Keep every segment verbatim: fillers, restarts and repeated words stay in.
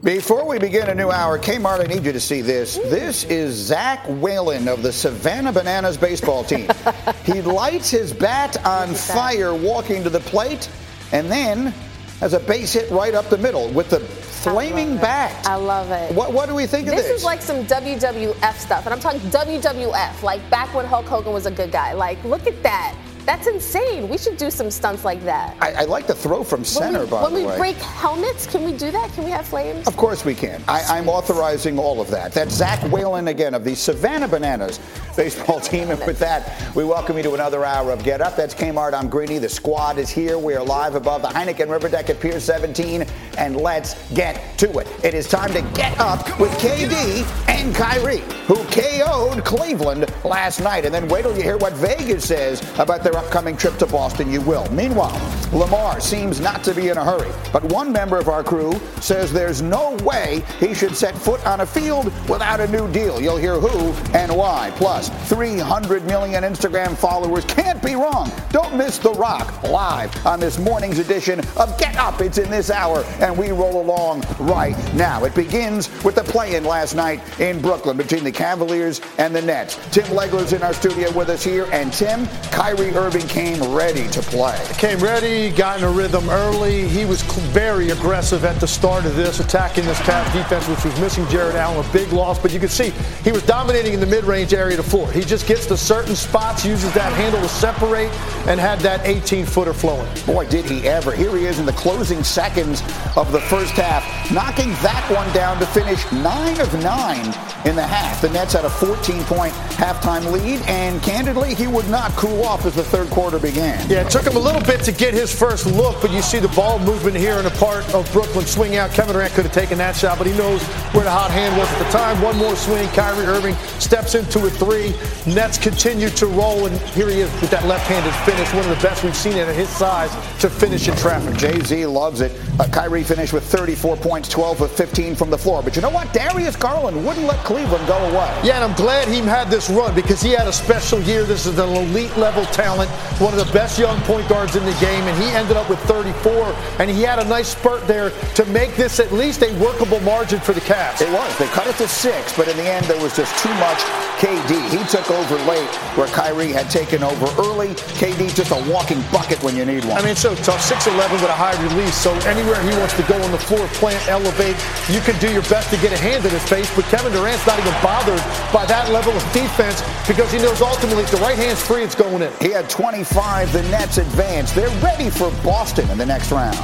Before we begin a new hour, Kmart, I need you to see this. This is Zach Whalen of the Savannah Bananas baseball team. He lights his bat on fire walking to the plate and then has a base hit right up the middle with the flaming bat. I love it. What, what do we think of this? This is like some W W F stuff, and I'm talking W W F, like back when Hulk Hogan was a good guy. Like, look at that. That's insane. We should do some stunts like that. I, I like the throw from center, we, by the way. When we break helmets, can we do that? Can we have flames? Of course we can. I, I'm authorizing all of that. That's Zach Whalen again of the Savannah Bananas baseball team. And with that, we welcome you to another hour of Get Up. That's Kmart. I'm Greeny. The squad is here. We are live above the Heineken River Deck at Pier seventeen. And let's get to it. It is time to get up with K D and Kyrie, who K O'd Cleveland last night. And then wait till you hear what Vegas says about their upcoming trip to Boston. You will. Meanwhile, Lamar seems not to be in a hurry. But one member of our crew says there's no way he should set foot on a field without a new deal. You'll hear who and why. Plus, three hundred million Instagram followers. Can't be wrong. Don't miss The Rock live on this morning's edition of Get Up. It's in this hour, and we roll along right now. It begins with the play-in last night in Brooklyn between the Cavaliers and the Nets. Tim Legler's in our studio with us here, and Tim, Kyrie Irving came ready to play. Came ready, got in a rhythm early. He was very aggressive at the start of this, attacking this Cavs defense, which was missing Jared Allen, a big loss. But you can see he was dominating in the mid-range area of the floor. He just gets to certain spots, uses that handle to separate, and had that eighteen-footer flowing. Boy, did he ever. Here he is in the closing seconds of the first half, knocking that one down to finish nine of nine in the half. The Nets had a fourteen-point halftime lead, and candidly, he would not cool off as the third quarter began. Yeah, it took him a little bit to get his first look, but you see the ball movement here in a part of Brooklyn swing out. Kevin Durant could have taken that shot, but he knows where the hot hand was at the time. One more swing. Kyrie Irving steps into a three. Nets continue to roll, and here he is with that left-handed finish, one of the best we've seen at his size to finish in traffic. Jay-Z loves it. Uh, Kyrie finished with thirty-four points, twelve of fifteen from the floor. But you know what? Darius Garland wouldn't let Cleveland go away. Yeah, and I'm glad he had this run because he had a special year. This is an elite-level talent, one of the best young point guards in the game, and he ended up with thirty-four, and he had a nice spurt there to make this at least a workable margin for the Cavs. It was. They cut it to six, but in the end, there was just too much K D. He took over late where Kyrie had taken over early. K D just a walking bucket when you need one. I mean, it's so tough. six eleven with a high release, so anywhere he wants to go on the floor, plant, elevate, you can do your best to get a hand in his face, but Kevin Durant's not even bothered by that level of defense because he knows ultimately if the right hand's free, it's going in. He had twenty-five. The Nets advance. They're ready for Boston in the next round.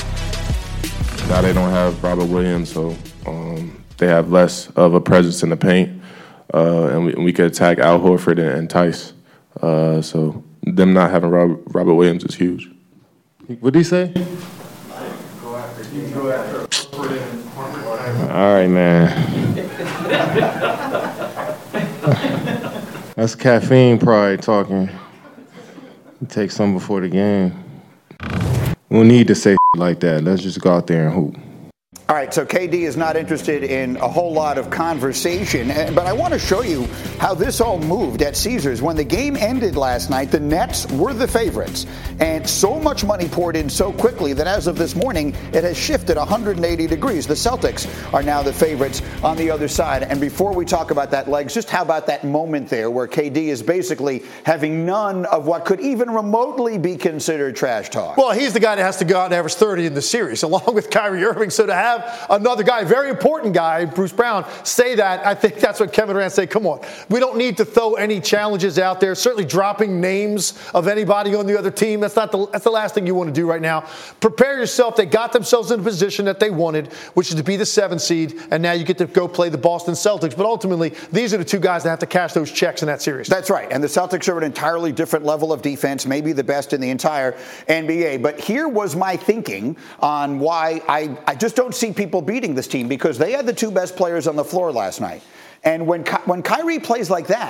Now they don't have Robert Williams, so um, they have less of a presence in the paint, uh, and, we, and we could attack Al Horford and, and Tice. Uh, so them not having Robert, Robert Williams is huge. What did he say? Go after, you can go after Horford and Horford. All right, man. That's caffeine probably talking. Take some before the game. We don't need to say like that. Let's just go out there and hoop. All right, so K D is not interested in a whole lot of conversation, but I want to show you how this all moved at Caesars. When the game ended last night, the Nets were the favorites, and so much money poured in so quickly that as of this morning, it has shifted one hundred eighty degrees. The Celtics are now the favorites on the other side. And before we talk about that, Legs, just how about that moment there where K D is basically having none of what could even remotely be considered trash talk? Well, he's the guy that has to go out and average thirty in the series, along with Kyrie Irving. So to have another guy, very important guy, Bruce Brown, say that, I think that's what Kevin Durant said. Come on, we don't need to throw any challenges out there. Certainly dropping names of anybody on the other team, that's not the that's the last thing you want to do right now. Prepare yourself. They got themselves in a position that they wanted, which is to be the seventh seed, and now you get to go play the Boston Celtics. But ultimately, these are the two guys that have to cash those checks in that series. That's right, and the Celtics are an entirely different level of defense, maybe the best in the entire N B A. But here was my thinking on why I, I just don't see people beating this team, because they had the two best players on the floor last night. And when when Kyrie plays like that,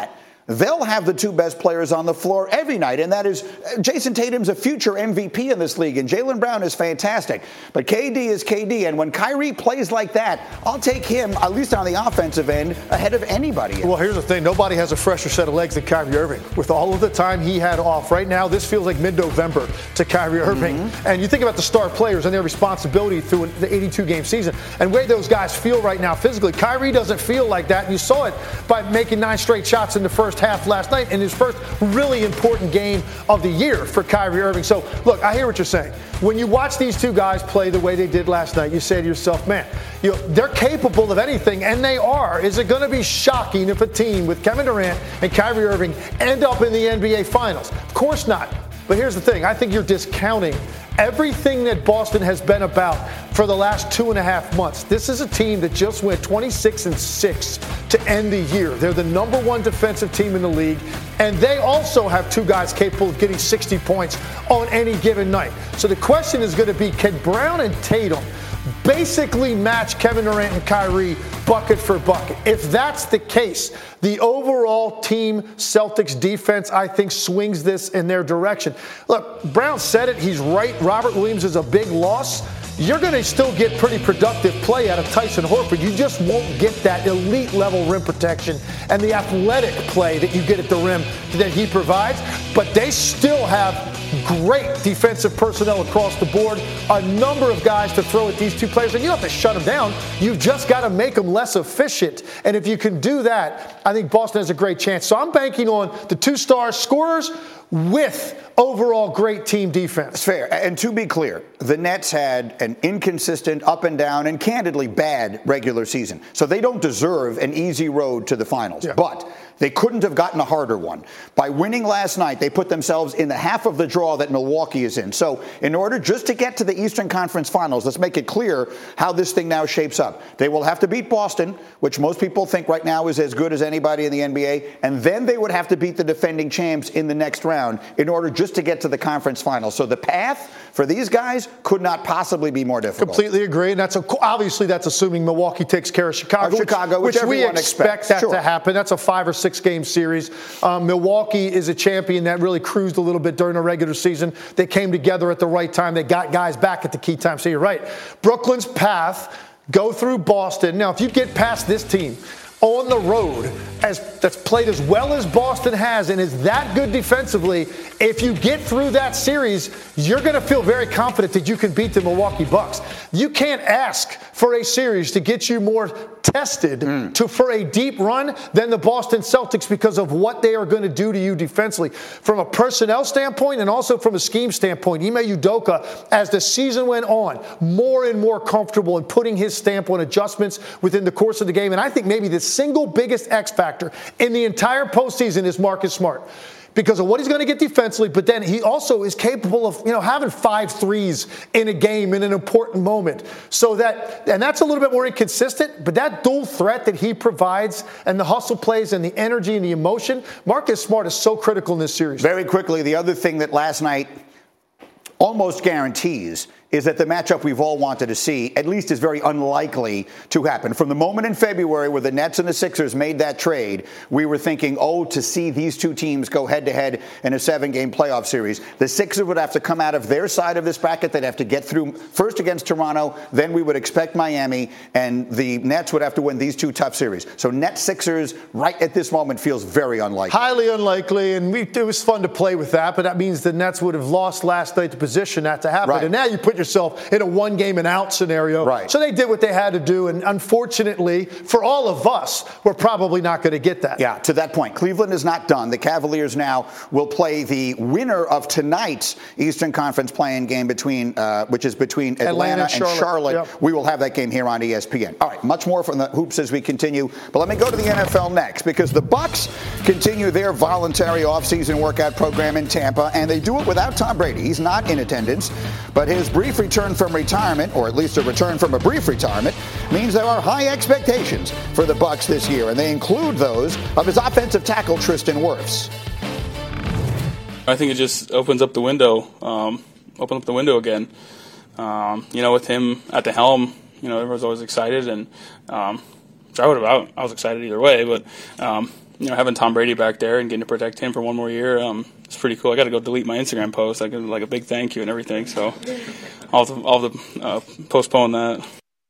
they'll have the two best players on the floor every night, and that is Jason Tatum's a future M V P in this league, and Jaylen Brown is fantastic. But K D is K D, and when Kyrie plays like that, I'll take him, at least on the offensive end, ahead of anybody. Well, here's the thing. Nobody has a fresher set of legs than Kyrie Irving. With all of the time he had off right now, this feels like mid-November to Kyrie Irving. Mm-hmm. And you think about the star players and their responsibility through the eighty-two game season and where those guys feel right now physically. Kyrie doesn't feel like that, and you saw it by making nine straight shots in the first half last night in his first really important game of the year for Kyrie Irving. So, look, I hear what you're saying. When you watch these two guys play the way they did last night, you say to yourself, man, you know, they're capable of anything, and they are. Is it going to be shocking if a team with Kevin Durant and Kyrie Irving end up in the N B A Finals? Of course not. But here's the thing. I think you're discounting everything that Boston has been about for the last two and a half months. This is a team that just went twenty-six and six to end the year. They're the number one defensive team in the league, and they also have two guys capable of getting sixty points on any given night. So the question is going to be, can Brown and Tatum basically match Kevin Durant and Kyrie bucket for bucket? If that's the case, the overall team Celtics defense, I think, swings this in their direction. Look, Brown said it. He's right. Robert Williams is a big loss. You're going to still get pretty productive play out of Tyson Horford. You just won't get that elite level rim protection and the athletic play that you get at the rim that he provides. But they still have great defensive personnel across the board, a number of guys to throw at these two players, and you don't have to shut them down. You've just got to make them less efficient. And if you can do that, I think Boston has a great chance. So I'm banking on the two-star scorers with overall great team defense. It's fair. And to be clear, the Nets had an inconsistent, up and down, and candidly bad regular season. So they don't deserve an easy road to the finals. Yeah. But they couldn't have gotten a harder one. By winning last night, they put themselves in the half of the draw that Milwaukee is in. So in order just to get to the Eastern Conference Finals, let's make it clear how this thing now shapes up. They will have to beat Boston, which most people think right now is as good as anybody in the N B A, and then they would have to beat the defending champs in the next round in order just to get to the conference finals. So the path for these guys could not possibly be more difficult. Completely agree, and that's a, obviously that's assuming Milwaukee takes care of Chicago, of Chicago which, which, which we expect expects. that sure. to happen. That's a five or six game series. Um, Milwaukee is a champion that really cruised a little bit during the regular season. They came together at the right time. They got guys back at the key time. So you're right. Brooklyn's path, go through Boston. Now, if you get past this team on the road as that's played as well as Boston has and is that good defensively, if you get through that series, you're going to feel very confident that you can beat the Milwaukee Bucks. You can't ask for a series to get you more tested mm. to for a deep run than the Boston Celtics because of what they are going to do to you defensively. From a personnel standpoint and also from a scheme standpoint, Ime Udoka, as the season went on, more and more comfortable in putting his stamp on adjustments within the course of the game. And I think maybe the single biggest X factor in the entire postseason is Marcus Smart, because of what he's going to get defensively, but then he also is capable of, you know, having five threes in a game in an important moment. So that, and that's a little bit more inconsistent, but that dual threat that he provides and the hustle plays and the energy and the emotion, Marcus Smart is so critical in this series. Very quickly, the other thing that last night almost guarantees is that the matchup we've all wanted to see, at least is very unlikely to happen. From the moment in February where the Nets and the Sixers made that trade, we were thinking, oh, to see these two teams go head-to-head in a seven-game playoff series. The Sixers would have to come out of their side of this bracket. They'd have to get through first against Toronto, then we would expect Miami, and the Nets would have to win these two tough series. So Nets-Sixers right at this moment feels very unlikely. Highly unlikely, and we, it was fun to play with that, but that means the Nets would have lost last night to position that to happen. Right. And now you put yourself in a one game and out scenario. Right. So they did what they had to do, and unfortunately for all of us, we're probably not going to get that. Yeah, to that point, Cleveland is not done. The Cavaliers now will play the winner of tonight's Eastern Conference play-in game between, uh, which is between Atlanta, Atlanta and Charlotte. And Charlotte. Yep. We will have that game here on E S P N. All right, much more from the hoops as we continue. But let me go to the N F L next, because the Bucs continue their voluntary offseason workout program in Tampa, and they do it without Tom Brady. He's not in attendance, but his brief return from retirement, or at least a return from a brief retirement, means there are high expectations for the Bucs this year, and they include those of his offensive tackle Tristan Wirfs. I think it just opens up the window, um, open up the window again. Um, you know, with him at the helm, you know, everyone's always excited, and um, so I would have, I was excited either way, but um, you know, having Tom Brady back there and getting to protect him for one more year, um, it's pretty cool. I got to go delete my Instagram post, like, like a big thank you and everything. So I'll have to, I'll have to uh, postpone that.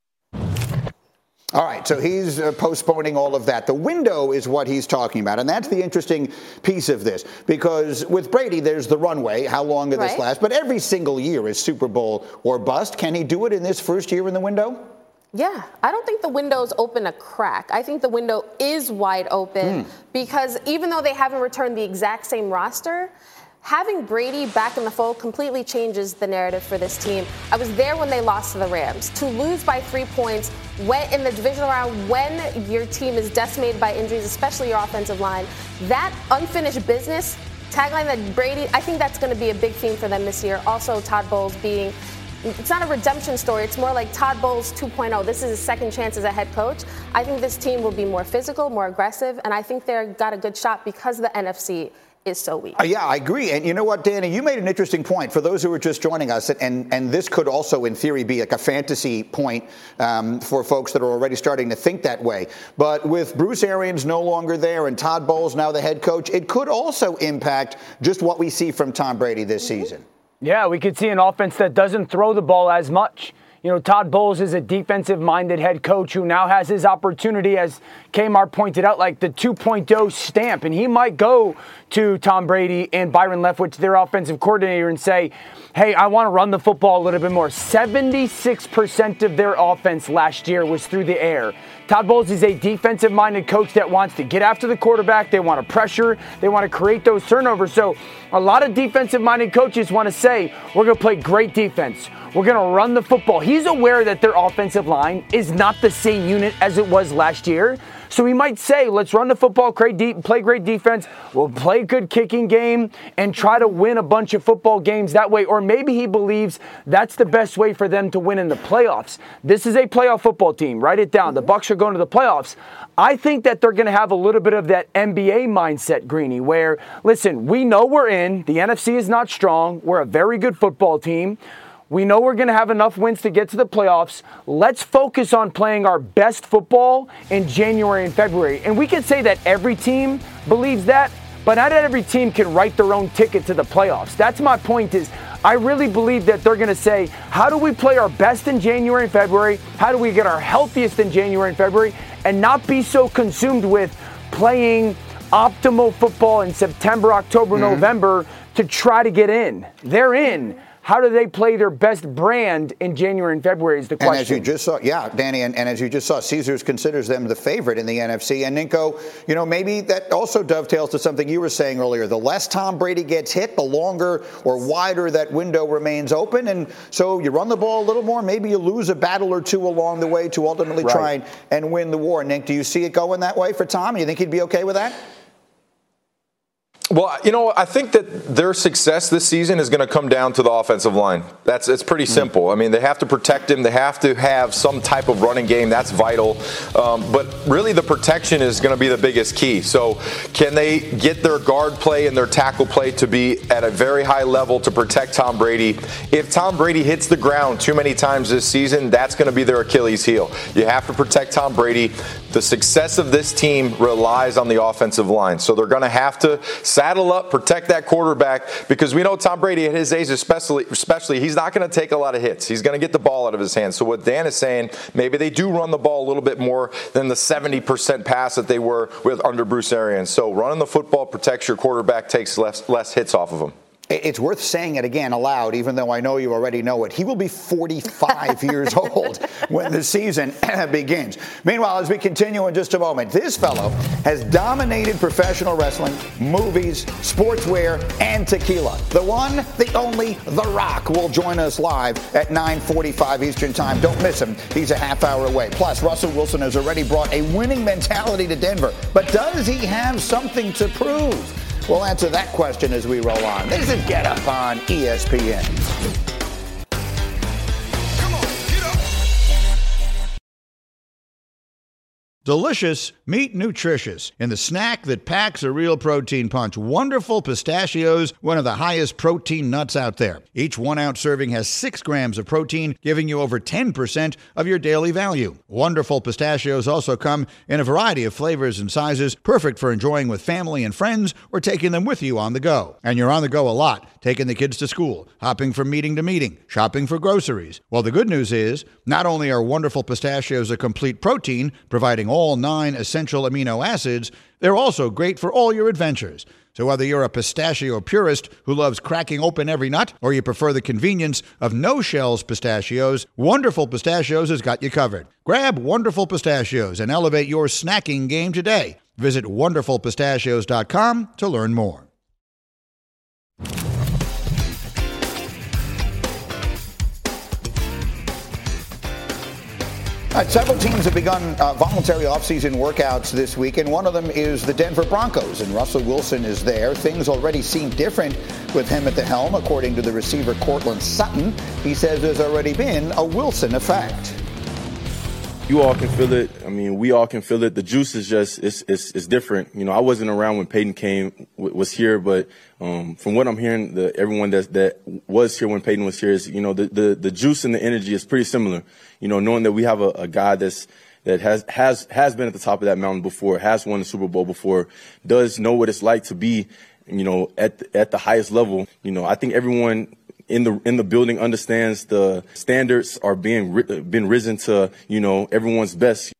All right, so he's uh, postponing all of that. The window is what he's talking about, and that's the interesting piece of this, because with Brady, there's the runway, how long will this Right. last, but every single year is Super Bowl or bust. Can he do it in this first year in the window? Yeah, I don't think the window's open a crack. I think the window is wide open Hmm. because even though they haven't returned the exact same roster, having Brady back in the fold completely changes the narrative for this team. I was there when they lost to the Rams. To lose by three points when in the divisional round, when your team is decimated by injuries, especially your offensive line, that unfinished business tagline that Brady, I think that's going to be a big theme for them this year. Also, Todd Bowles being, it's not a redemption story. It's more like Todd Bowles two point oh. This is his second chance as a head coach. I think this team will be more physical, more aggressive, and I think they've got a good shot because the N F C is so weak. Uh, yeah, I agree. And you know what, Danny, you made an interesting point for those who are just joining us. And, and this could also, in theory, be like a fantasy point um, for folks that are already starting to think that way. But with Bruce Arians no longer there and Todd Bowles now the head coach, it could also impact just what we see from Tom Brady this mm-hmm. season. Yeah, we could see an offense that doesn't throw the ball as much. You know, Todd Bowles is a defensive-minded head coach who now has his opportunity, as Kmart pointed out, like the two point oh stamp. And he might go to Tom Brady and Byron Leftwich, their offensive coordinator, and say, hey, I want to run the football a little bit more. seventy-six percent of their offense last year was through the air. Todd Bowles is a defensive-minded coach that wants to get after the quarterback. They want to pressure. They want to create those turnovers. So a lot of defensive-minded coaches want to say, we're going to play great defense. We're going to run the football. He's aware that their offensive line is not the same unit as it was last year. So he might say, let's run the football, play great defense, we'll play a good kicking game, and try to win a bunch of football games that way. Or maybe he believes that's the best way for them to win in the playoffs. This is a playoff football team. Write it down. The Bucs are going to the playoffs. I think that they're going to have a little bit of that N B A mindset, Greeny, where, listen, we know we're in. The N F C is not strong. We're a very good football team. We know we're going to have enough wins to get to the playoffs. Let's focus on playing our best football in January and February. And we can say that every team believes that, but not every team can write their own ticket to the playoffs. That's my point is, I really believe that they're going to say, how do we play our best in January and February? How do we get our healthiest in January and February? And not be so consumed with playing optimal football in September, October, mm-hmm. November to try to get in. They're in. How do they play their best brand in January and February is the question. And as you just saw, yeah, Danny, and, and as you just saw, Caesars considers them the favorite in the N F C. And Ninko, you know, maybe that also dovetails to something you were saying earlier. The less Tom Brady gets hit, the longer or wider that window remains open. And so you run the ball a little more, maybe you lose a battle or two along the way to ultimately right. try and, and win the war. Nick, do you see it going that way for Tom? You think he'd be okay with that? Well, you know, I think that their success this season is going to come down to the offensive line. That's it's pretty simple. I mean, they have to protect him. They have to have some type of running game. That's vital. Um, but really, the protection is going to be the biggest key. So can they get their guard play and their tackle play to be at a very high level to protect Tom Brady? If Tom Brady hits the ground too many times this season, that's going to be their Achilles heel. You have to protect Tom Brady. The success of this team relies on the offensive line. So they're going to have to saddle up, protect that quarterback, because we know Tom Brady at his age especially, especially he's not going to take a lot of hits. He's going to get the ball out of his hands. So what Dan is saying, maybe they do run the ball a little bit more than the seventy percent pass that they were with under Bruce Arians. So running the football protects your quarterback, takes less, less hits off of him. It's worth saying it again aloud, even though I know you already know it. He will be forty-five years old when the season begins. Meanwhile, as we continue in just a moment, this fellow has dominated professional wrestling, movies, sportswear, and tequila. The one, the only, The Rock will join us live at nine forty-five Eastern Time. Don't miss him. He's a half hour away. Plus, Russell Wilson has already brought a winning mentality to Denver. But does he have something to prove? We'll answer that question as we roll on. This is Get Up on E S P N. Delicious, meet nutritious. In the snack that packs a real protein punch, Wonderful Pistachios, one of the highest protein nuts out there. Each one-ounce serving has six grams of protein, giving you over ten percent of your daily value. Wonderful Pistachios also come in a variety of flavors and sizes, perfect for enjoying with family and friends or taking them with you on the go. And you're on the go a lot, taking the kids to school, hopping from meeting to meeting, shopping for groceries. Well, the good news is, not only are Wonderful Pistachios a complete protein, providing all nine essential amino acids, they're also great for all your adventures. So whether you're a pistachio purist who loves cracking open every nut, or you prefer the convenience of no-shells pistachios, Wonderful Pistachios has got you covered. Grab Wonderful Pistachios and elevate your snacking game today. Visit wonderful pistachios dot com to learn more. All right, several teams have begun uh, voluntary offseason workouts this week, and one of them is the Denver Broncos, and Russell Wilson is there. Things already seem different with him at the helm, according to the receiver Courtland Sutton. He says there's already been a Wilson effect. You all can feel it. I mean, we all can feel it. The juice is just, it's, it's, it's different. You know, I wasn't around when Peyton came, was here, but um, from what I'm hearing, the, everyone that, that was here when Peyton was here is, you know, the, the, the juice and the energy is pretty similar. You know, knowing that we have a, a guy that's, that has, has, has been at the top of that mountain before, has won the Super Bowl before, does know what it's like to be, you know, at, the, at the highest level. You know, I think everyone in the in the building understands the standards are being ri- been risen to, you know, everyone's best.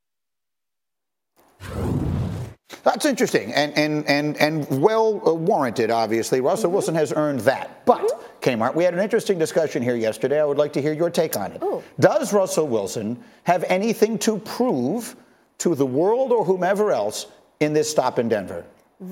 That's interesting and and and and well uh, warranted. Obviously, Russell mm-hmm. Wilson has earned that. But mm-hmm. Kmart, we had an interesting discussion here yesterday. I would like to hear your take on it. Ooh. Does Russell Wilson have anything to prove to the world or whomever else in this stop in Denver?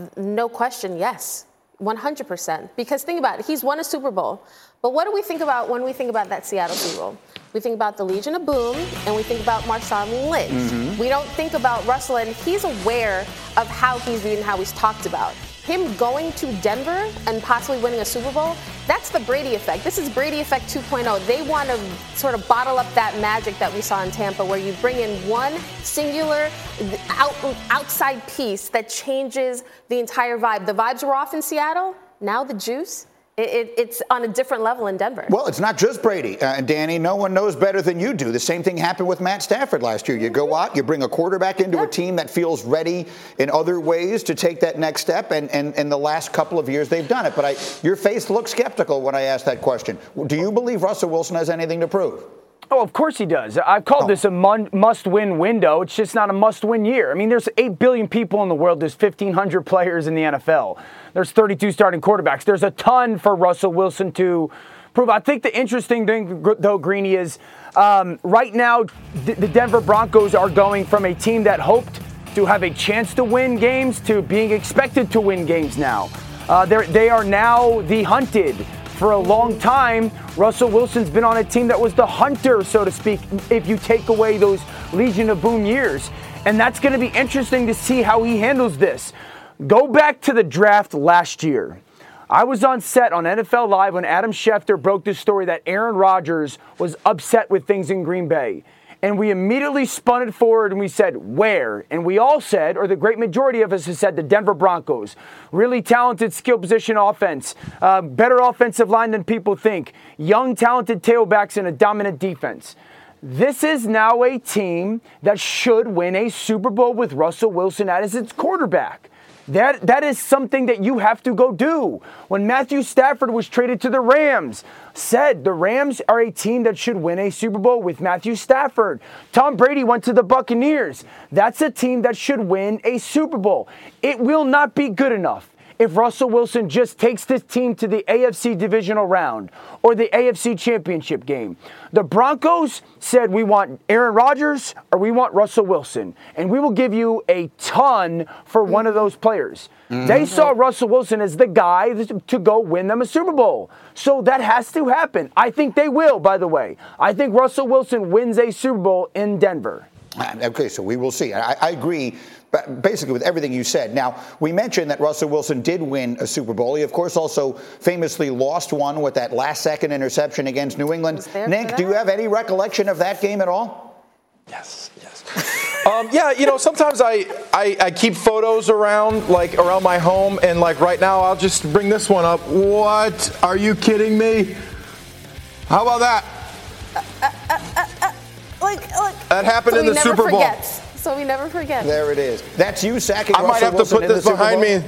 No question, yes. one hundred percent. Because think about it, he's won a Super Bowl. But what do we think about when we think about that Seattle Super Bowl? We think about the Legion of Boom, and we think about Marshawn Lynch. Mm-hmm. We don't think about Russell, and he's aware of how he's viewed and how he's talked about. Him going to Denver and possibly winning a Super Bowl, that's the Brady effect. This is Brady effect two point oh. They want to sort of bottle up that magic that we saw in Tampa, where you bring in one singular out, outside piece that changes the entire vibe. The vibes were off in Seattle. Now the juice. It, it, it's on a different level in Denver. Well, it's not just Brady. Uh, Danny, no one knows better than you do. The same thing happened with Matt Stafford last year. You go out, you bring a quarterback into yeah. a team that feels ready in other ways to take that next step, and in and, and the last couple of years they've done it. But I, your face looked skeptical when I asked that question. Do you believe Russell Wilson has anything to prove? Oh, of course he does. I've called oh. this a mon- must-win window. It's just not a must-win year. I mean, there's eight billion people in the world. There's fifteen hundred players in the N F L. There's thirty-two starting quarterbacks. There's a ton for Russell Wilson to prove. I think the interesting thing, though, Greeny, is um, right now the Denver Broncos are going from a team that hoped to have a chance to win games to being expected to win games now. Uh, they are now the hunted. For a long time, Russell Wilson's been on a team that was the hunter, so to speak, if you take away those Legion of Boom years. And that's going to be interesting to see how he handles this. Go back to the draft last year. I was on set on N F L Live when Adam Schefter broke the story that Aaron Rodgers was upset with things in Green Bay. And we immediately spun it forward and we said, where? And we all said, or the great majority of us has said, the Denver Broncos. Really talented skill position offense. Uh, better offensive line than people think. Young, talented tailbacks and a dominant defense. This is now a team that should win a Super Bowl with Russell Wilson as its quarterback. That that is something that you have to go do. When Matthew Stafford was traded to the Rams, said the Rams are a team that should win a Super Bowl with Matthew Stafford. Tom Brady went to the Buccaneers. That's a team that should win a Super Bowl. It will not be good enough if Russell Wilson just takes this team to the A F C divisional round or the A F C championship game. The Broncos said we want Aaron Rodgers or we want Russell Wilson, and we will give you a ton for one of those players. Mm-hmm. They saw Russell Wilson as the guy to go win them a Super Bowl. So that has to happen. I think they will, by the way. I think Russell Wilson wins a Super Bowl in Denver. Okay, so we will see. I, I agree basically with everything you said. Now, we mentioned that Russell Wilson did win a Super Bowl. He, of course, also famously lost one with that last-second interception against New England. Nick, do you have any recollection of that game at all? Yes, yes. Um, yeah, you know, sometimes I, I, I keep photos around, like, around my home, and, like, right now I'll just bring this one up. What? Are you kidding me? How about that? Uh, uh, uh, uh, look, look. That happened so in the Super Bowl. Forgets. So we never forget. There it is. That's you sacking I might Russell have to Wilson put this behind me.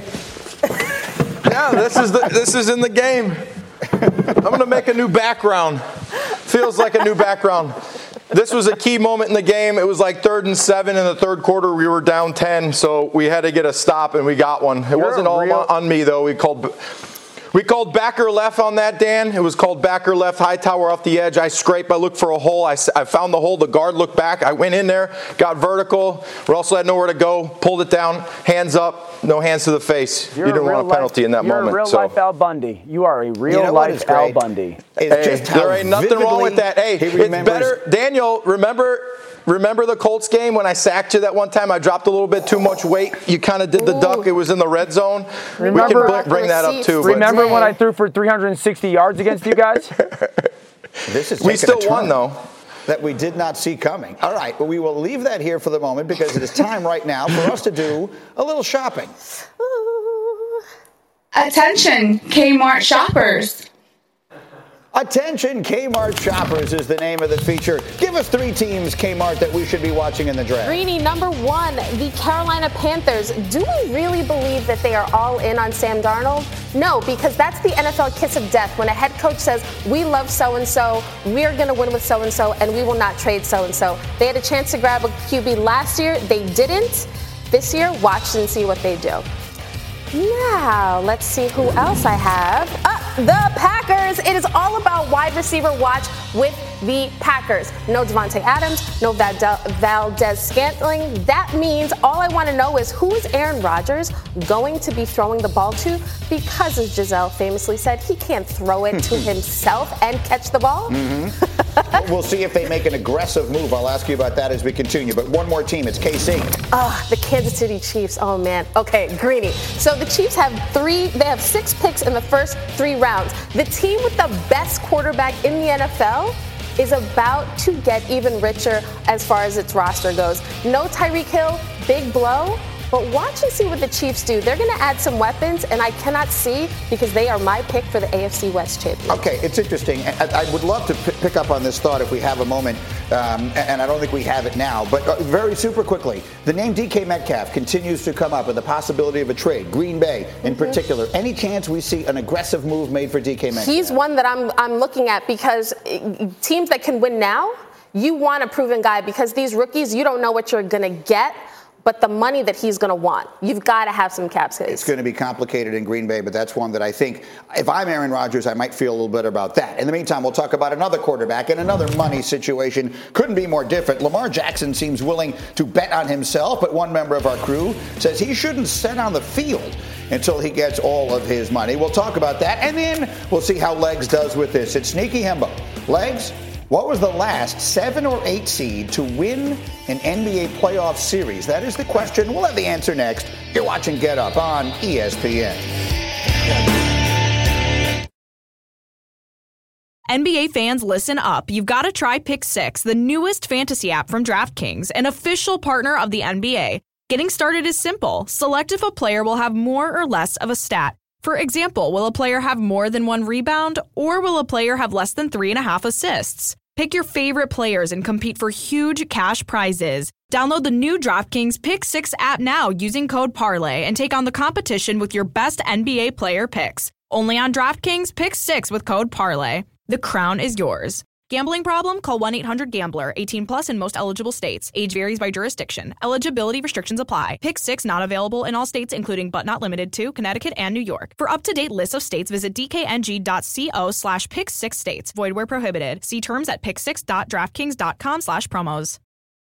Yeah, this is the, this is in the game. I'm going to make a new background. Feels like a new background. This was a key moment in the game. It was like third and seven in the third quarter. We were down ten, so we had to get a stop, and we got one. It You're wasn't all real- on me, though. We called we called backer left on that, Dan. It was called backer left, high tower off the edge. I scraped. I looked for a hole. I, I found the hole. The guard looked back. I went in there, got vertical. Russell had nowhere to go, pulled it down, hands up, no hands to the face. You're you didn't a real want a penalty life, in that you're moment. You're a so. real-life Al Bundy. You are a You know what is real-life Al great? Bundy. It's Hey, just how there ain't nothing wrong with that. Hey, he it's remembers- better. Daniel, remember remember the Colts game when I sacked you that one time? I dropped a little bit too much weight. You kind of did the Ooh. duck. It was in the red zone. Remember- we can bl- bring that up, too. but- Remember when Dang. I threw for three hundred sixty yards against you guys? This is We taking still a turn won, though. that we did not see coming. All right, but we will leave that here for the moment because it is time right now for us to do a little shopping. Ooh. Attention, Kmart shoppers. Attention, Kmart shoppers is the name of the feature. Give us three teams, Kmart, that we should be watching in the draft. Greeny, number one, the Carolina Panthers. Do we really believe that they are all in on Sam Darnold? No, because that's the N F L kiss of death when a head coach says, we love so-and-so, we're going to win with so-and-so, and we will not trade so-and-so. They had a chance to grab a Q B last year. They didn't. This year, watch and see what they do. Now, let's see who else I have. Uh, the Packers. It is all about wide receiver watch with the Packers. No Devontae Adams, no Valdez-Scantling. That means all I want to know is who is Aaron Rodgers going to be throwing the ball to? Because, as Giselle famously said, he can't throw it to himself and catch the ball. Mm-hmm. We'll see if they make an aggressive move. I'll ask you about that as we continue. But one more team. It's K C. Oh, the Kansas City Chiefs. Oh, man. Okay, Greeny. So the Chiefs have three, they have six picks in the first three rounds. The team with the best quarterback in the N F L is about to get even richer as far as its roster goes. No Tyreek Hill, big blow. But watch and see what the Chiefs do. They're going to add some weapons, and I cannot see because they are my pick for the A F C West champion. Okay, it's interesting. I, I would love to p- pick up on this thought if we have a moment, um, and I don't think we have it now. But uh, very super quickly, the name D K Metcalf continues to come up with the possibility of a trade. Green Bay, in mm-hmm. particular. Any chance we see an aggressive move made for D K Metcalf? He's one that I'm I'm looking at because teams that can win now, you want a proven guy because these rookies, you don't know what you're going to get. But the money that he's going to want, you've got to have some cap space. It's going to be complicated in Green Bay, but that's one that I think if I'm Aaron Rodgers, I might feel a little bit about that. In the meantime, we'll talk about another quarterback and another money situation. Couldn't be more different. Lamar Jackson seems willing to bet on himself, but one member of our crew says he shouldn't sit on the field until he gets all of his money. We'll talk about that, and then we'll see how Legs does with this. It's Sneaky Hembo. Legs, what was the last seven or eight seed to win an N B A playoff series? That is the question. We'll have the answer next. You're watching Get Up on E S P N. N B A fans, listen up. You've got to try Pick Six, the newest fantasy app from DraftKings, an official partner of the N B A. Getting started is simple. Select if a player will have more or less of a stat. For example, will a player have more than one rebound, or will a player have less than three and a half assists? Pick your favorite players and compete for huge cash prizes. Download the new DraftKings Pick Six app now using code Parlay and take on the competition with your best N B A player picks. Only on DraftKings Pick Six with code Parlay. The crown is yours. Gambling problem? Call one eight hundred gambler. eighteen plus in most eligible states. Age varies by jurisdiction. Eligibility restrictions apply. Pick Six not available in all states, including but not limited to Connecticut and New York. For up-to-date lists of states, visit dkng.co slash pick six states. Void where prohibited. See terms at pick six dot draftkings dot com slash promos.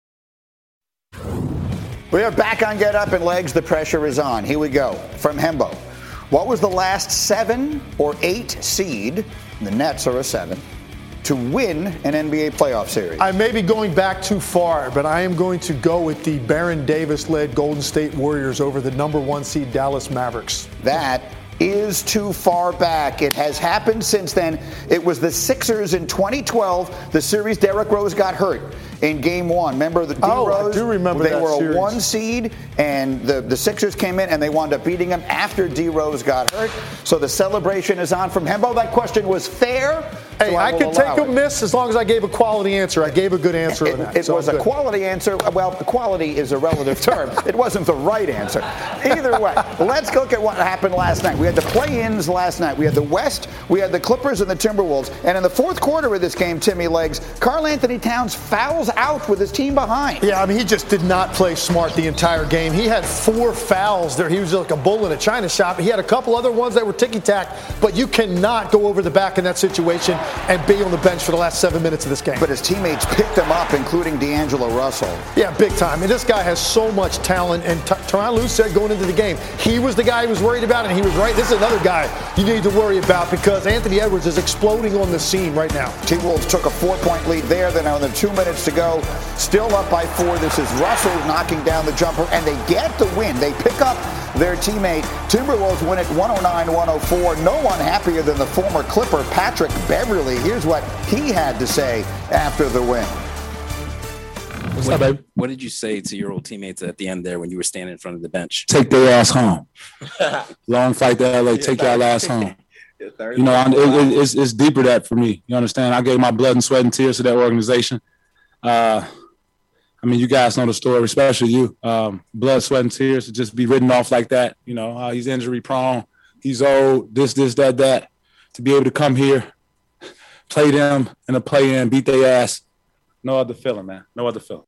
We are back on Get Up and Legs. The pressure is on. Here we go. From Hembo. What was the last seven or eight seed? The Nets are a seven. To win an N B A playoff series. I may be going back too far, but I am going to go with the Baron Davis-led Golden State Warriors over the number one seed Dallas Mavericks. That is too far back. It has happened since then. It was the Sixers in twenty twelve. The series, Derrick Rose got hurt in game one. Remember the D oh, Rose? I do remember they that were series. a one seed, and the, the Sixers came in and they wound up beating them after D Rose got hurt. So the celebration is on from Hembo. That question was fair. Hey, so I, I can take a miss as long as I gave a quality answer. I gave a good answer It, on that. it so was I'm a good. quality answer. Well, quality is a relative term. It wasn't the right answer. Either way, let's look at what happened last night. We had the play-ins last night. We had the West, we had the Clippers and the Timberwolves. And in the fourth quarter of this game, Timmy Legs, Karl Anthony Towns fouls out with his team behind. Yeah, I mean, he just did not play smart the entire game. He had four fouls there. He was like a bull in a china shop. He had a couple other ones that were ticky-tack, but you cannot go over the back in that situation and be on the bench for the last seven minutes of this game. But his teammates picked him up, including D'Angelo Russell. Yeah, big time. And this guy has so much talent. And T- Tyronn Lue said going into the game, he was the guy he was worried about, and he was right. This is another guy you need to worry about because Anthony Edwards is exploding on the scene right now. T-Wolves took a four-point lead there. Then on the two minutes to go, still up by four. This is Russell knocking down the jumper, and they get the win. They pick up their teammate. Timberwolves win it one oh nine one oh four. No one happier than the former Clipper, Patrick Beverley. Here's what he had to say after the win. What's up, baby? What did you say to your old teammates at the end there when you were standing in front of the bench? Take their ass home. Long flight to L A. Take y'all ass home. You know, I, it, it's, it's deeper that for me. You understand? I gave my blood and sweat and tears to that organization. Uh, I mean, you guys know the story, especially you. Um, blood, sweat, and tears to just be written off like that. You know, uh, he's injury prone. He's old, this, this, that, that. To be able to come here, play them in a play-in, beat their ass. No other feeling, man. No other feeling.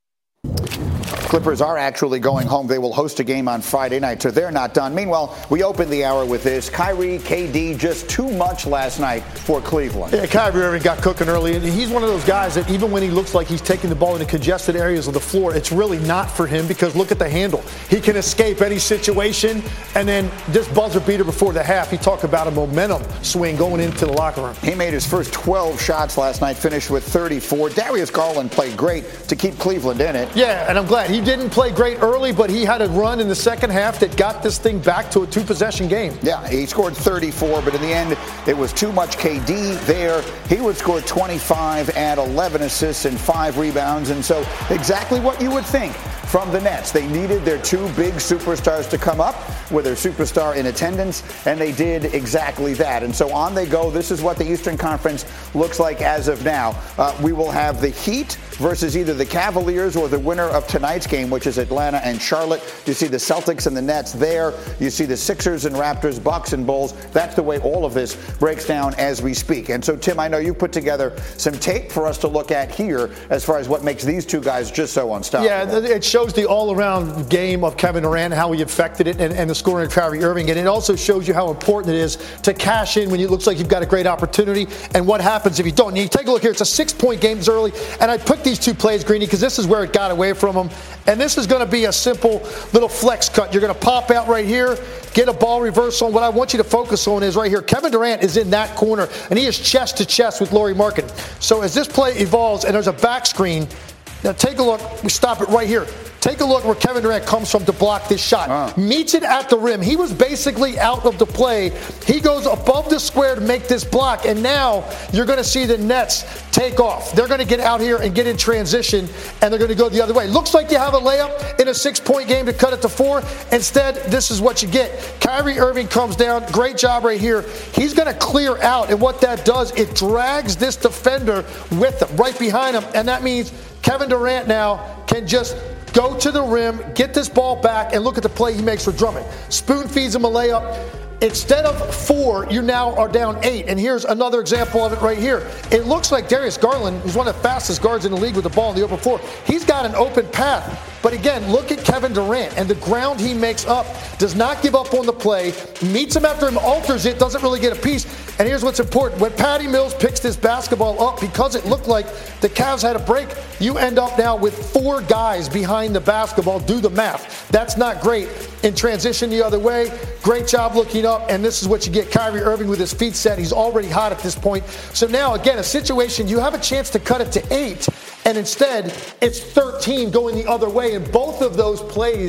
Clippers are actually going home. They will host a game on Friday night, so they're not done. Meanwhile, we opened the hour with this. Kyrie, K D, just too much last night for Cleveland. Yeah, Kyrie Irving got cooking early, and he's one of those guys that even when he looks like he's taking the ball into congested areas of the floor, it's really not for him because look at the handle. He can escape any situation, and then this buzzer beater before the half, he talked about a momentum swing going into the locker room. He made his first twelve shots last night, finished with thirty-four. Darius Garland played great to keep Cleveland in it. Yeah, and I'm glad. He didn't play great early, but he had a run in the second half that got this thing back to a two-possession game. Yeah, he scored thirty-four, but in the end, it was too much K D there. He would score twenty-five and eleven assists and five rebounds, and so exactly what you would think from the Nets. They needed their two big superstars to come up with their superstar in attendance, and they did exactly that. And so on they go. This is what the Eastern Conference looks like as of now. Uh, we will have the Heat versus either the Cavaliers or the winner of tonight's game, which is Atlanta and Charlotte. You see the Celtics and the Nets there. You see the Sixers and Raptors, Bucks and Bulls. That's the way all of this breaks down as we speak. And so, Tim, I know you put together some tape for us to look at here as far as what makes these two guys just so unstoppable. Yeah, it shows the all-around game of Kevin Durant, how he affected it, and, and the scoring of Kyrie Irving. And it also shows you how important it is to cash in when it looks like you've got a great opportunity and what happens if you don't. And you take a look here. It's a six-point game early, and I picked these two plays, Greeny, because this is where it got away from them. And this is going to be a simple little flex cut. You're going to pop out right here, get a ball reversal. And what I want you to focus on is right here. Kevin Durant is in that corner, and he is chest to chest with Lauri Markkanen. So as this play evolves and there's a back screen, now take a look. We stop it right here. Take a look where Kevin Durant comes from to block this shot. Uh. Meets it at the rim. He was basically out of the play. He goes above the square to make this block, and now you're going to see the Nets take off. They're going to get out here and get in transition, and they're going to go the other way. Looks like you have a layup in a six-point game to cut it to four. Instead, this is what you get. Kyrie Irving comes down. Great job right here. He's going to clear out, and what that does, it drags this defender with him, right behind him, and that means Kevin Durant now can just go to the rim, get this ball back, and look at the play he makes for Drummond. Spoon feeds him a layup. Instead of four, you now are down eight. And here's another example of it right here. It looks like Darius Garland, who's one of the fastest guards in the league with the ball in the open floor, he's got an open path. But again, look at Kevin Durant and the ground he makes up. Does not give up on the play, meets him after him, alters it, doesn't really get a piece. And here's what's important. When Patty Mills picks this basketball up, because it looked like the Cavs had a break, you end up now with four guys behind the basketball. Do the math. That's not great. In transition the other way, great job looking up, and this is what you get. Kyrie Irving with his feet set. He's already hot at this point. So now, again, a situation, you have a chance to cut it to eight, and instead it's thirteen going the other way, and both of those plays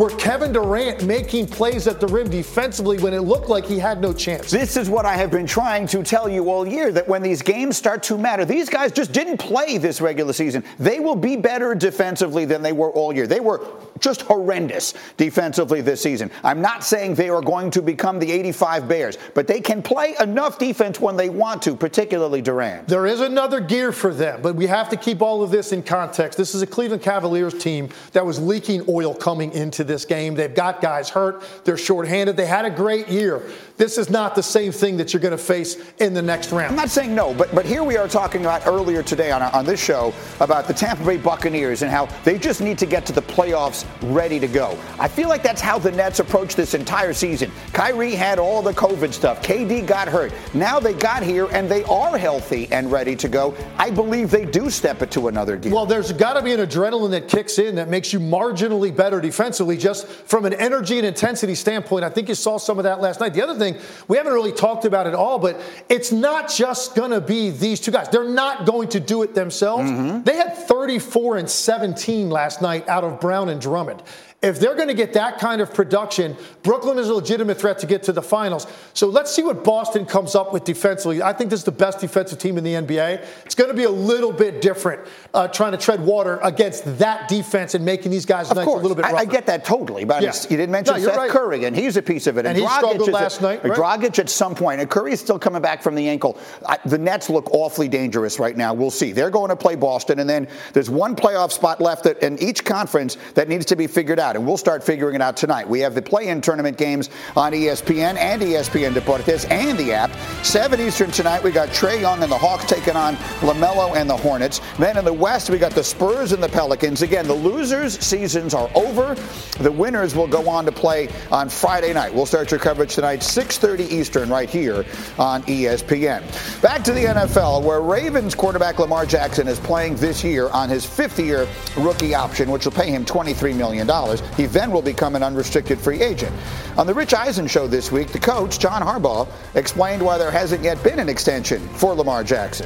were Kevin Durant making plays at the rim defensively when it looked like he had no chance. This is what I have been trying to tell you all year, that when these games start to matter, these guys just didn't play this regular season. They will be better defensively than they were all year. They were just horrendous defensively this season. I'm not saying they are going to become the eighty-five Bears, but they can play enough defense when they want to, particularly Durant. There is another gear for them, but we have to keep all of this in context. This is a Cleveland Cavaliers team that was leaking oil coming into this game. They've got guys hurt. They're shorthanded. They had a great year. This is not the same thing that you're going to face in the next round. I'm not saying no, but but here we are talking about earlier today on, on this show about the Tampa Bay Buccaneers and how they just need to get to the playoffs ready to go. I feel like that's how the Nets approached this entire season. Kyrie had all the COVID stuff. K D got hurt. Now they got here and they are healthy and ready to go. I believe they do step it to another gear. Well, there's got to be an adrenaline that kicks in that makes you marginally better defensively, just from an energy and intensity standpoint. I think you saw some of that last night. The other thing, we haven't really talked about it all, but it's not just going to be these two guys. They're not going to do it themselves. Mm-hmm. They had thirty-four and seventeen last night out of Brown and Drummond. If they're going to get that kind of production, Brooklyn is a legitimate threat to get to the finals. So let's see what Boston comes up with defensively. I think this is the best defensive team in the N B A. It's going to be a little bit different uh, trying to tread water against that defense and making these guys nice a little bit rougher. I, I get that totally, but yeah. You didn't mention no, Seth right. Curry, and he's a piece of it. And, and he Dragic struggled last a, night. Right? Dragic at some point, and Curry's still coming back from the ankle. I, the Nets look awfully dangerous right now. We'll see. They're going to play Boston, and then there's one playoff spot left in each conference that needs to be figured out, and we'll start figuring it out tonight. We have the play-in tournament games on E S P N and E S P N Deportes and the app. seven Eastern tonight, we got Trae Young and the Hawks taking on LaMelo and the Hornets. Then in the West, we got the Spurs and the Pelicans. Again, the losers' seasons are over. The winners will go on to play on Friday night. We'll start your coverage tonight, six thirty Eastern, right here on E S P N. Back to the N F L, where Ravens quarterback Lamar Jackson is playing this year on his fifth-year rookie option, which will pay him twenty-three million dollars. He then will become an unrestricted free agent. On the Rich Eisen show this week, the coach, John Harbaugh, explained why there hasn't yet been an extension for Lamar Jackson.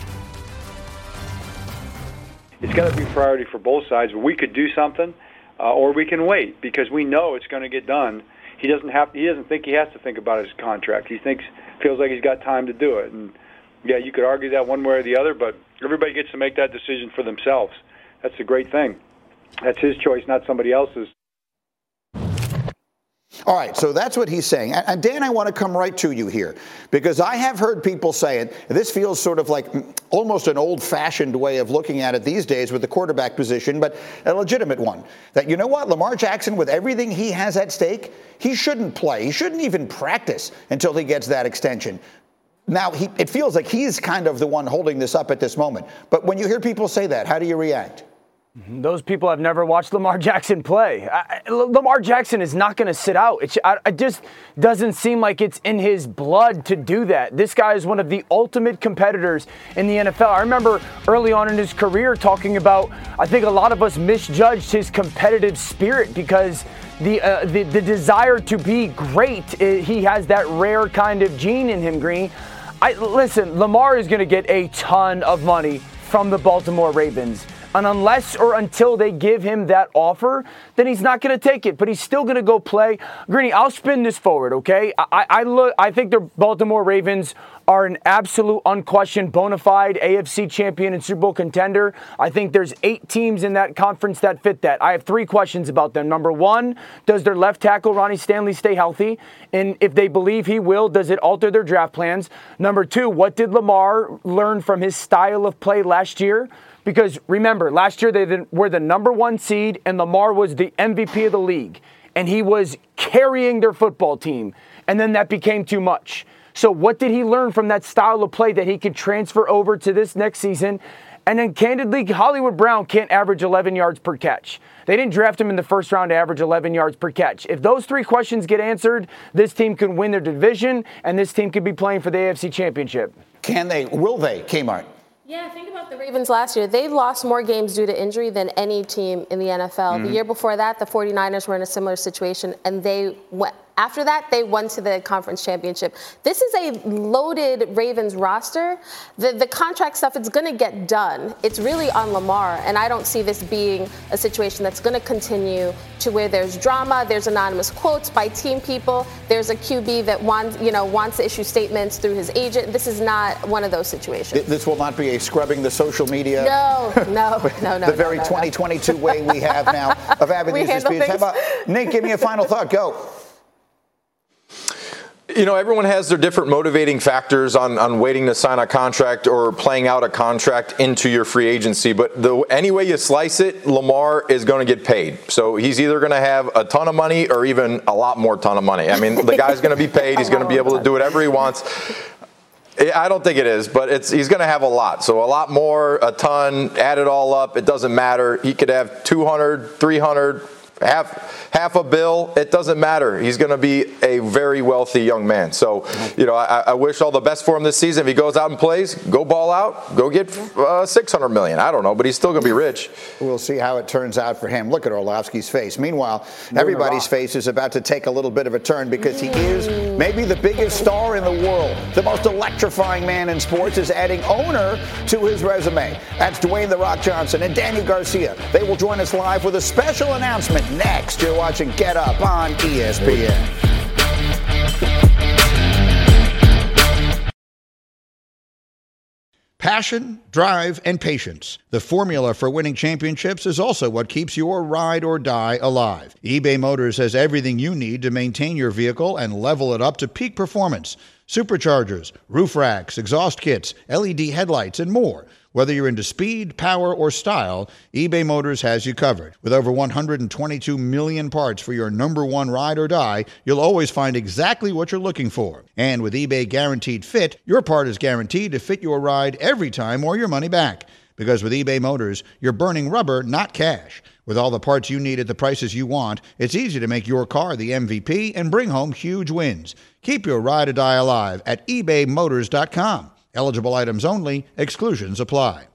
It's got to be a priority for both sides. We could do something, uh, or we can wait, because we know it's going to get done. He doesn't have. He doesn't think he has to think about his contract. He thinks, feels like he's got time to do it. And yeah, you could argue that one way or the other, but everybody gets to make that decision for themselves. That's a great thing. That's his choice, not somebody else's. All right, so that's what he's saying. And Dan, I want to come right to you here, because I have heard people say it. This feels sort of like almost an old-fashioned way of looking at it these days with the quarterback position, but a legitimate one. That, you know what, Lamar Jackson, with everything he has at stake, he shouldn't play. He shouldn't even practice until he gets that extension. Now, he, it feels like he's kind of the one holding this up at this moment. But when you hear people say that, how do you react? Those people have never watched Lamar Jackson play. I, Lamar Jackson is not going to sit out. It, I, it just doesn't seem like it's in his blood to do that. This guy is one of the ultimate competitors in the N F L. I remember early on in his career talking about, I think a lot of us misjudged his competitive spirit because the uh, the, the desire to be great, he has that rare kind of gene in him, Green. I, listen, Lamar is going to get a ton of money from the Baltimore Ravens. And unless or until they give him that offer, then he's not going to take it. But he's still going to go play. Greeny, I'll spin this forward, okay? I, I look. I think the Baltimore Ravens are an absolute, unquestioned, bona fide A F C champion and Super Bowl contender. I think there's eight teams in that conference that fit that. I have three questions about them. Number one, does their left tackle, Ronnie Stanley, stay healthy? And if they believe he will, does it alter their draft plans? Number two, what did Lamar learn from his style of play last year? Because remember, last year they were the number one seed and Lamar was the M V P of the league. And he was carrying their football team. And then that became too much. So what did he learn from that style of play that he could transfer over to this next season? And then candidly, Hollywood Brown can't average eleven yards per catch. They didn't draft him in the first round to average eleven yards per catch. If those three questions get answered, this team can win their division and this team could be playing for the A F C Championship. Can they? Will they, Kmart? Yeah, think about the Ravens last year. They lost more games due to injury than any team in the N F L. Mm-hmm. The year before that, the 49ers were in a similar situation, and they went, After that, they won to the conference championship. This is a loaded Ravens roster. The, the contract stuff, it's going to get done. It's really on Lamar, and I don't see this being a situation that's going to continue to where there's drama, there's anonymous quotes by team people, there's a Q B that wants, you know, wants to issue statements through his agent. This is not one of those situations. This will not be a scrubbing the social media. No, no, no, no. The very no, no, twenty twenty-two no. way we have now of avenues to speech. How about, Nick, give me a final thought. Go. You know, everyone has their different motivating factors on, on waiting to sign a contract or playing out a contract into your free agency. But the, any way you slice it, Lamar is going to get paid. So he's either going to have a ton of money or even a lot more ton of money. I mean, the guy's going to be paid. He's going to be able to do whatever he wants. I don't think it is, but it's he's going to have a lot. So a lot more, a ton, add it all up. It doesn't matter. He could have two hundred, three hundred, half half a bill. It doesn't matter. He's going to be a very wealthy young man. So, you know, I, I wish all the best for him this season. If he goes out and plays, go ball out, go get uh, six hundred million dollars. I don't know, but he's still going to be rich. We'll see how it turns out for him. Look at Orlovsky's face. Meanwhile, everybody's face is about to take a little bit of a turn because he is maybe the biggest star in the world. The most electrifying man in sports is adding owner to his resume. That's Dwayne "The Rock" Johnson and Danny Garcia. They will join us live with a special announcement next. You're watching Get Up on E S P N. Passion, drive, and patience. The formula for winning championships is also what keeps your ride or die alive. eBay Motors has everything you need to maintain your vehicle and level it up to peak performance. Superchargers, roof racks, exhaust kits, L E D headlights, and more. Whether you're into speed, power, or style, eBay Motors has you covered. With over one hundred twenty-two million parts for your number one ride or die, you'll always find exactly what you're looking for. And with eBay Guaranteed Fit, your part is guaranteed to fit your ride every time or your money back. Because with eBay Motors, you're burning rubber, not cash. With all the parts you need at the prices you want, it's easy to make your car the M V P and bring home huge wins. Keep your ride or die alive at ebay motors dot com. Eligible items only. Exclusions apply.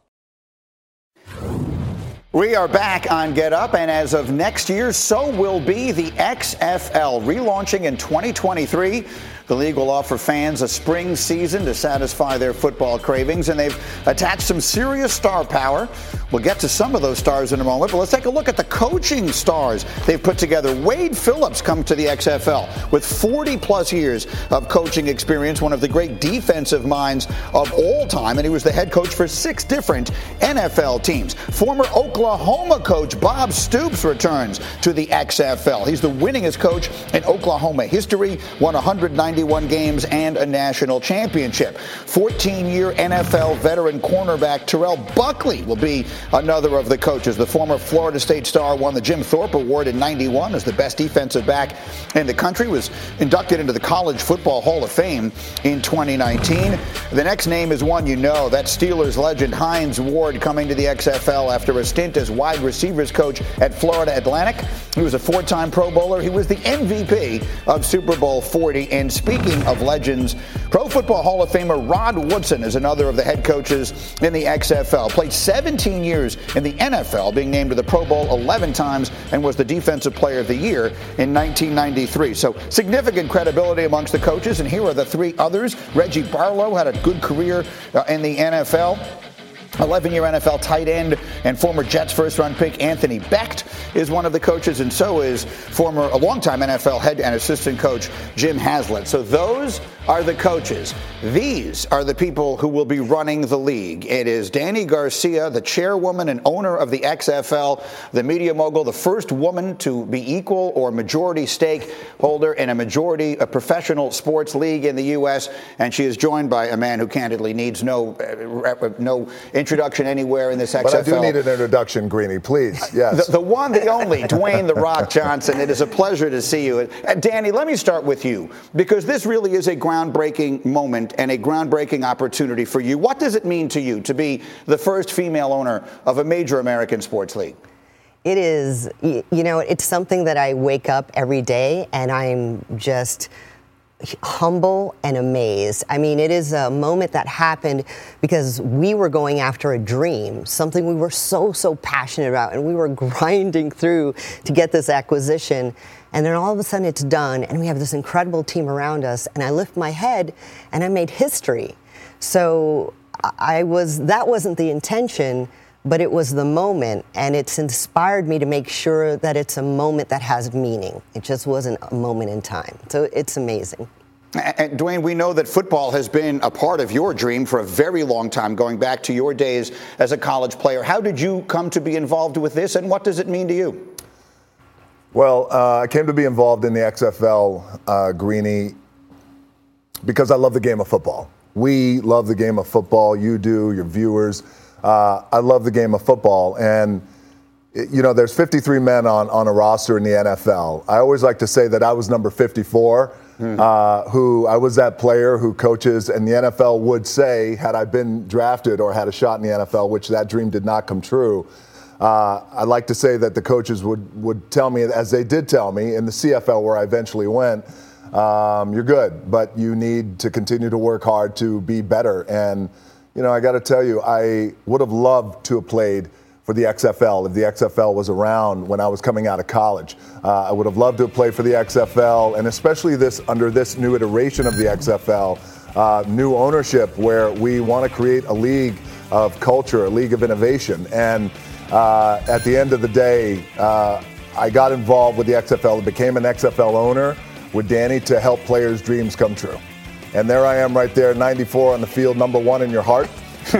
We are back on Get Up, and as of next year, so will be the X F L. Relaunching in twenty twenty-three, the league will offer fans a spring season to satisfy their football cravings, and they've attached some serious star power. We'll get to some of those stars in a moment, but let's take a look at the coaching stars they've put together. Wade Phillips comes to the X F L with forty plus years of coaching experience, one of the great defensive minds of all time, and he was the head coach for six different N F L teams. Former Oklahoma coach Bob Stoops returns to the X F L. He's the winningest coach in Oklahoma history, won one hundred ninety-one games and a national championship. fourteen-year N F L veteran cornerback Terrell Buckley will be another of the coaches. The former Florida State star won the Jim Thorpe Award in ninety-one as the best defensive back in the country, was inducted into the College Football Hall of Fame in twenty nineteen. The next name is one you know. That's Steelers legend Hines Ward coming to the X F L after a stint as wide receivers coach at Florida Atlantic. He was a four-time Pro Bowler. He was the M V P of Super Bowl forty. And speaking of legends, Pro Football Hall of Famer Rod Woodson is another of the head coaches in the X F L. Played seventeen years in the N F L, being named to the Pro Bowl eleven times, and was the Defensive Player of the Year in nineteen ninety-three. So significant credibility amongst the coaches, and here are the three others. Reggie Barlow had a good career uh, in the N F L. eleven-year N F L tight end and former Jets first-round pick Anthony Becht is one of the coaches, and so is former, a longtime N F L head and assistant coach Jim Haslett. So those are the coaches. These are the people who will be running the league. It is Danny Garcia, the chairwoman and owner of the X F L, the media mogul, the first woman to be equal or majority stake holder in a majority a professional sports league in the U S, and she is joined by a man who candidly needs no uh, no introduction anywhere in this X F L. But I do need an introduction, Greeny, please. Yes. The, the one, the only, Dwayne "The Rock" Johnson. It is a pleasure to see you. Uh, Danny, let me start with you, because this really is a groundbreaking moment and a groundbreaking opportunity for you. What does it mean to you to be the first female owner of a major American sports league? It is, you know, it's something that I wake up every day and I'm just humble and amazed. I mean, it is a moment that happened because we were going after a dream, something we were so, so passionate about, and we were grinding through to get this acquisition. And then all of a sudden it's done, and we have this incredible team around us, and I lift my head, and I made history. So I was, that wasn't the intention, but it was the moment, and it's inspired me to make sure that it's a moment that has meaning. It just wasn't a moment in time. So it's amazing. And Dwayne, we know that football has been a part of your dream for a very long time, going back to your days as a college player. How did you come to be involved with this, and what does it mean to you? Well, uh, I came to be involved in the X F L, uh, Greeny, because I love the game of football. We love the game of football. You do, your viewers. Uh, I love the game of football, and you know, there's fifty-three men on, on a roster in the N F L. I always like to say that I was number fifty-four, hmm. uh, who I was that player who coaches, and the N F L would say, had I been drafted or had a shot in the N F L, which that dream did not come true, uh, I'd like to say that the coaches would, would tell me, as they did tell me in the C F L where I eventually went, um, you're good, but you need to continue to work hard to be better. And you know, I got to tell you, I would have loved to have played for the X F L if the X F L was around when I was coming out of college. Uh, I would have loved to have played for the X F L, and especially this under this new iteration of the X F L, uh, new ownership where we want to create a league of culture, a league of innovation. And uh, at the end of the day, uh, I got involved with the X F L and became an X F L owner with Danny to help players' dreams come true. And there I am right there, ninety-four on the field, number one in your heart.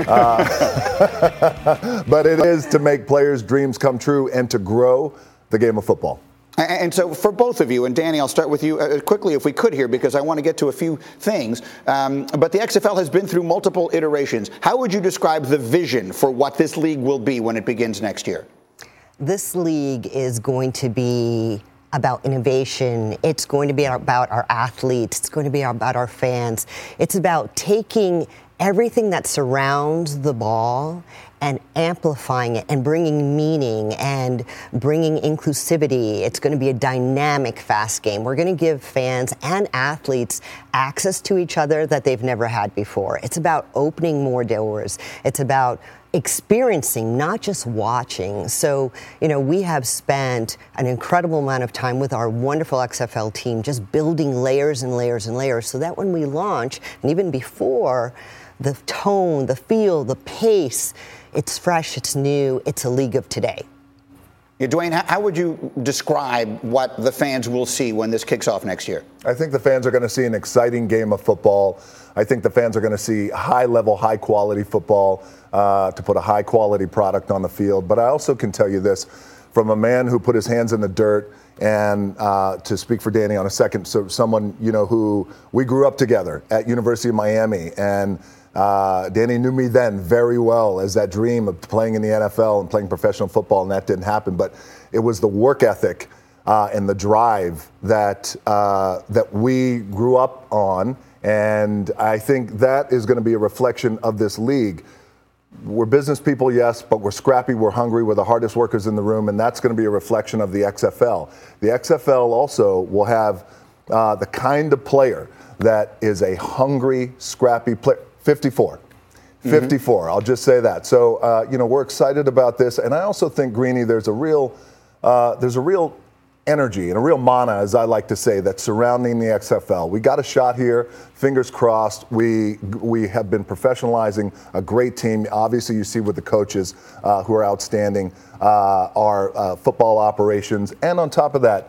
Uh, but it is to make players' dreams come true and to grow the game of football. And so for both of you, and Danny, I'll start with you uh, quickly if we could here, because I want to get to a few things. Um, but the X F L has been through multiple iterations. How would you describe the vision for what this league will be when it begins next year? This league is going to be about innovation. It's going to be about our athletes. It's going to be about our fans. It's about taking everything that surrounds the ball and amplifying it and bringing meaning and bringing inclusivity. It's going to be a dynamic, fast game. We're going to give fans and athletes access to each other that they've never had before. It's about opening more doors. It's about experiencing, not just watching. So, you know, we have spent an incredible amount of time with our wonderful X F L team just building layers and layers and layers so that when we launch, and even before, the tone, the feel, the pace, it's fresh, it's new, it's a league of today. Yeah, Dwayne, how would you describe what the fans will see when this kicks off next year? I think the fans are going to see an exciting game of football. I think the fans are going to see high-level, high-quality football, uh, to put a high-quality product on the field. But I also can tell you this, from a man who put his hands in the dirt, and uh, to speak for Danny on a second, so someone, you know, who we grew up together at University of Miami, and Uh, Danny knew me then very well as that dream of playing in the N F L and playing professional football, and that didn't happen. But it was the work ethic uh, and the drive that uh, that we grew up on, and I think that is going to be a reflection of this league. We're business people, yes, but we're scrappy, we're hungry, we're the hardest workers in the room, and that's going to be a reflection of the X F L. The X F L also will have uh, the kind of player that is a hungry, scrappy player. fifty-four. fifty-four, mm-hmm. I'll just say that. So, uh, you know, we're excited about this. And I also think, Greeny, there's a real uh, there's a real energy and a real mana, as I like to say, that's surrounding the X F L. We got a shot here, fingers crossed. We we have been professionalizing a great team. Obviously, you see with the coaches uh, who are outstanding, uh, our uh, football operations. And on top of that,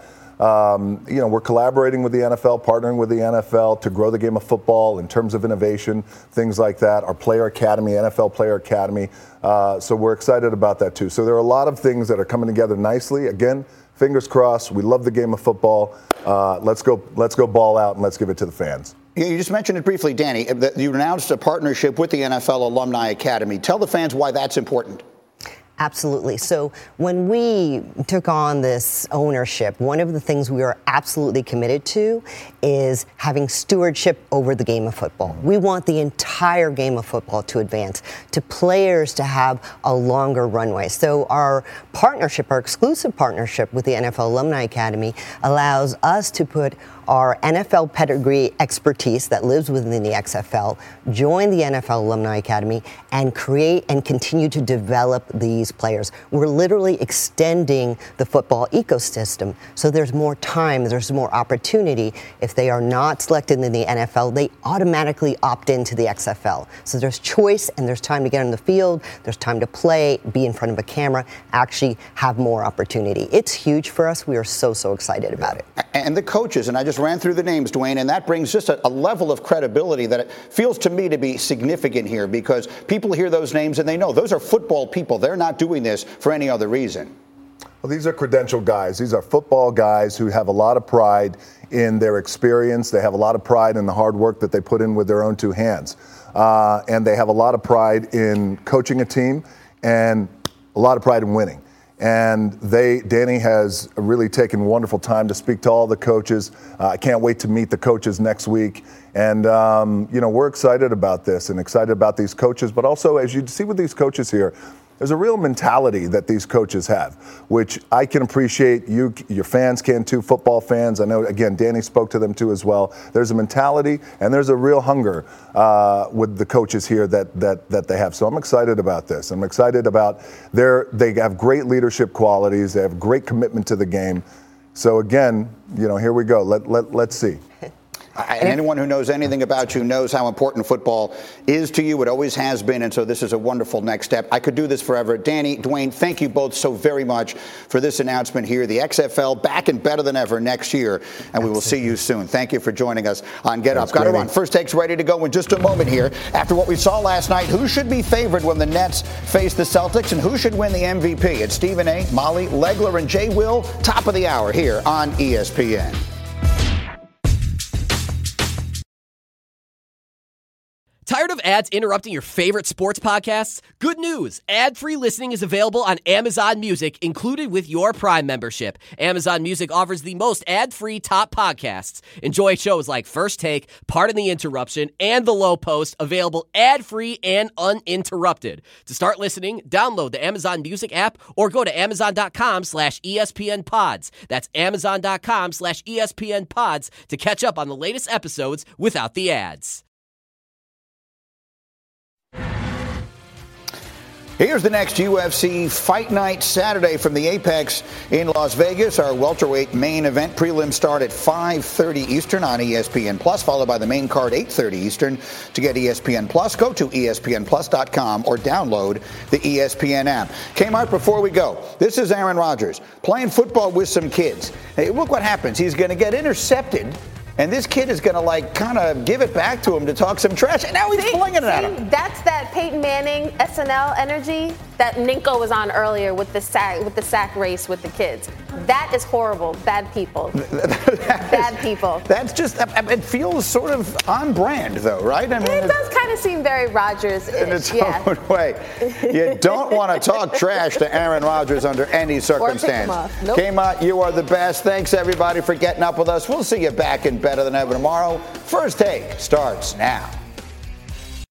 Um, you know, we're collaborating with the N F L, partnering with the N F L to grow the game of football in terms of innovation, things like that. Our player academy, N F L player academy. Uh, so we're excited about that too. So there are a lot of things that are coming together nicely. Again, fingers crossed. We love the game of football. Uh, let's go, let's go ball out and let's give it to the fans. You just mentioned it briefly, Danny. That you announced a partnership with the N F L Alumni Academy. Tell the fans why that's important. Absolutely. So when we took on this ownership, one of the things we are absolutely committed to is having stewardship over the game of football. We want the entire game of football to advance, to players to have a longer runway. So our partnership, our exclusive partnership with the N F L Alumni Academy allows us to put our N F L pedigree expertise that lives within the X F L, join the N F L Alumni Academy, and create and continue to develop these players. We're literally extending the football ecosystem. So there's more time, there's more opportunity. If they are not selected in the N F L, they automatically opt into the X F L. So there's choice and there's time to get on the field, there's time to play, be in front of a camera, actually have more opportunity. It's huge for us. We are so, so excited about it. And the coaches, and I just ran through the names, Dwayne, and that brings just a, a level of credibility that it feels to me to be significant here, because people hear those names and they know those are football people. They're not doing this for any other reason. Well, these are credentialed guys. These are football guys who have a lot of pride in their experience. They have a lot of pride in the hard work that they put in with their own two hands. Uh, and they have a lot of pride in coaching a team and a lot of pride in winning. And they, Danny has really taken wonderful time to speak to all the coaches. Uh, I can't wait to meet the coaches next week. And, um, you know, we're excited about this and excited about these coaches. But also, as you see with these coaches here, there's a real mentality that these coaches have, which I can appreciate. You, your fans can too, football fans. I know, again, Danny spoke to them too as well. There's a mentality and there's a real hunger uh, with the coaches here that that that they have. So I'm excited about this. I'm excited about their, they have great leadership qualities. They have great commitment to the game. So again, you know, here we go. Let, let, let's see. And anyone who knows anything about you knows how important football is to you. It always has been, and so this is a wonderful next step. I could do this forever. Danny, Dwayne, thank you both so very much for this announcement here. The X F L back and better than ever next year, and we will see you soon. Thank you for joining us on Get Up. Got to run. First Take's ready to go in just a moment here. After what we saw last night, who should be favored when the Nets face the Celtics, and who should win the M V P? It's Stephen A., Molly, Legler, and Jay Will, top of the hour here on E S P N. Tired of ads interrupting your favorite sports podcasts? Good news! Ad-free listening is available on Amazon Music, included with your Prime membership. Amazon Music offers the most ad-free top podcasts. Enjoy shows like First Take, Pardon the Interruption, and The Low Post, available ad-free and uninterrupted. To start listening, download the Amazon Music app or go to amazon.com slash ESPN pods. That's amazon.com slash ESPN pods to catch up on the latest episodes without the ads. Here's the next U F C Fight Night Saturday from the Apex in Las Vegas. Our welterweight main event prelims start at five thirty Eastern on E S P N Plus, followed by the main card eight thirty Eastern. To get E S P N Plus, go to E S P N plus dot com or download the E S P N app. Kmart, before we go, this is Aaron Rodgers playing football with some kids. Hey, look what happens. He's going to get intercepted. And this kid is going to, like, kind of give it back to him to talk some trash. And now he's see, flinging it see, at him. That's that Peyton Manning S N L energy that Ninko was on earlier with the sack, with the sack race with the kids. That is horrible. Bad people. Bad is, people. That's just, it feels sort of on brand, though, right? I mean, it does kind of seem very Rodgers-ish. In its yeah. own way. You don't want to talk trash to Aaron Rodgers under any circumstance. Nope. Kmart, you are the best. Thanks, everybody, for getting up with us. We'll see you back in better than ever tomorrow. First Take starts now.